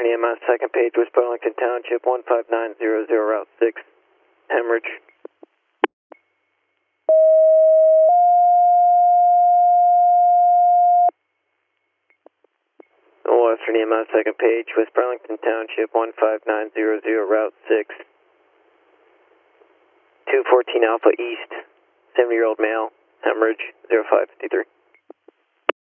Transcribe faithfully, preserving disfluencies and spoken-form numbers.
Western E M S, second page, West Burlington Township, one five nine zero zero, Route six, hemorrhage. Western E M S, second page, West Burlington Township, one five nine zero zero, Route six, two fourteen Alpha East, seventy year old male, hemorrhage, zero five five three.